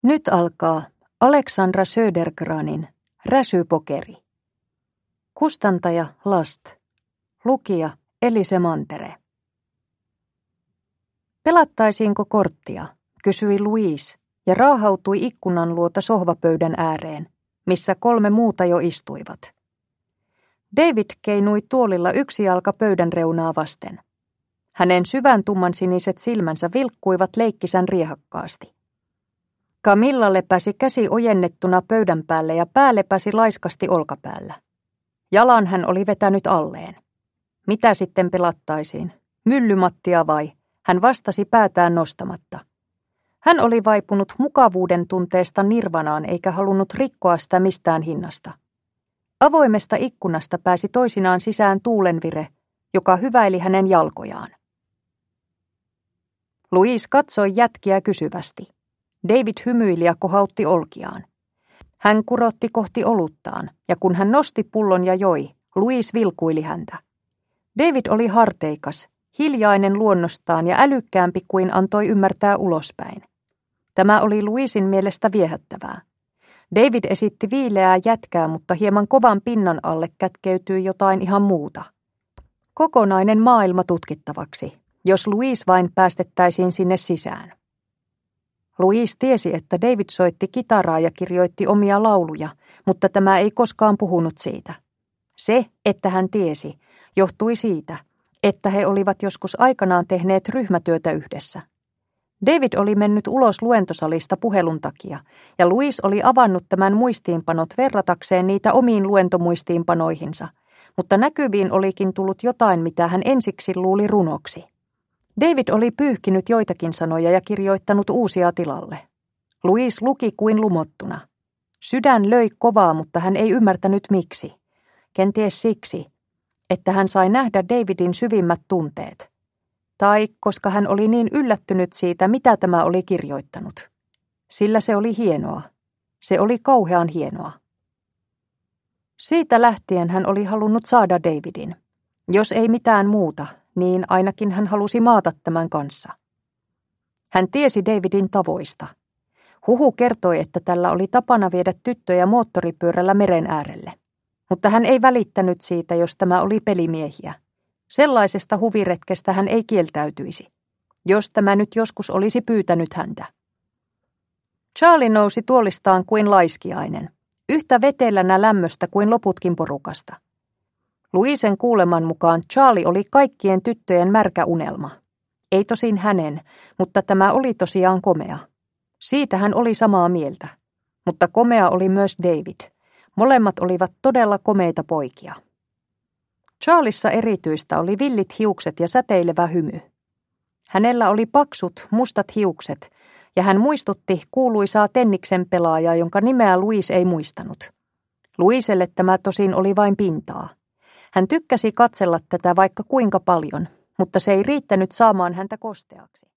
Nyt alkaa Aleksandra Södergranin Räsypokeri. Kustantaja Last. Lukija Elise Mantere. Pelattaisiinko korttia, kysyi Louise ja raahautui ikkunan luota sohvapöydän ääreen, missä 3 muuta jo istuivat. David keinui tuolilla yksi jalka pöydän reunaa vasten. Hänen syvän tummansiniset silmänsä vilkkuivat leikkisän riehakkaasti. Camilla lepäsi käsi ojennettuna pöydän päälle ja pää lepäsi laiskasti olkapäällä. Jalan hän oli vetänyt alleen. Mitä sitten pelattaisiin? Myllymattia vai? Hän vastasi päätään nostamatta. Hän oli vaipunut mukavuuden tunteesta nirvanaan eikä halunnut rikkoa sitä mistään hinnasta. Avoimesta ikkunasta pääsi toisinaan sisään tuulenvire, joka hyväili hänen jalkojaan. Louise katsoi jätkiä kysyvästi. David hymyili ja kohautti olkiaan. Hän kurotti kohti oluttaan, ja kun hän nosti pullon ja joi, Louise vilkuili häntä. David oli harteikas, hiljainen luonnostaan ja älykkäämpi kuin antoi ymmärtää ulospäin. Tämä oli Louisin mielestä viehättävää. David esitti viileää jätkää, mutta hieman kovan pinnan alle kätkeytyi jotain ihan muuta. Kokonainen maailma tutkittavaksi, jos Louise vain päästettäisiin sinne sisään. Louise tiesi, että David soitti kitaraa ja kirjoitti omia lauluja, mutta tämä ei koskaan puhunut siitä. Se, että hän tiesi, johtui siitä, että he olivat joskus aikanaan tehneet ryhmätyötä yhdessä. David oli mennyt ulos luentosalista puhelun takia, ja Louise oli avannut tämän muistiinpanot verratakseen niitä omiin luentomuistiinpanoihinsa, mutta näkyviin olikin tullut jotain, mitä hän ensiksi luuli runoksi. David oli pyyhkinyt joitakin sanoja ja kirjoittanut uusia tilalle. Louise luki kuin lumottuna. Sydän löi kovaa, mutta hän ei ymmärtänyt miksi. Kenties siksi, että hän sai nähdä Davidin syvimmät tunteet. Tai koska hän oli niin yllättynyt siitä, mitä tämä oli kirjoittanut. Sillä se oli hienoa. Se oli kauhean hienoa. Siitä lähtien hän oli halunnut saada Davidin. Jos ei mitään muuta, niin ainakin hän halusi maata tämän kanssa. Hän tiesi Davidin tavoista. Huhu kertoi, että tällä oli tapana viedä tyttöjä moottoripyörällä meren äärelle. Mutta hän ei välittänyt siitä, jos tämä oli pelimiehiä. Sellaisesta huviretkestä hän ei kieltäytyisi, jos tämä nyt joskus olisi pyytänyt häntä. Charlie nousi tuolistaan kuin laiskiainen, yhtä vetelänä lämmöstä kuin loputkin porukasta. Louisen kuuleman mukaan Charlie oli kaikkien tyttöjen märkä unelma. Ei tosin hänen, mutta tämä oli tosiaan komea. Siitä hän oli samaa mieltä. Mutta komea oli myös David. Molemmat olivat todella komeita poikia. Charlissa erityistä oli villit hiukset ja säteilevä hymy. Hänellä oli paksut, mustat hiukset, ja hän muistutti kuuluisaa tenniksen pelaajaa, jonka nimeä Louise ei muistanut. Louiselle tämä tosin oli vain pintaa. Hän tykkäsi katsella tätä vaikka kuinka paljon, mutta se ei riittänyt saamaan häntä kosteaksi.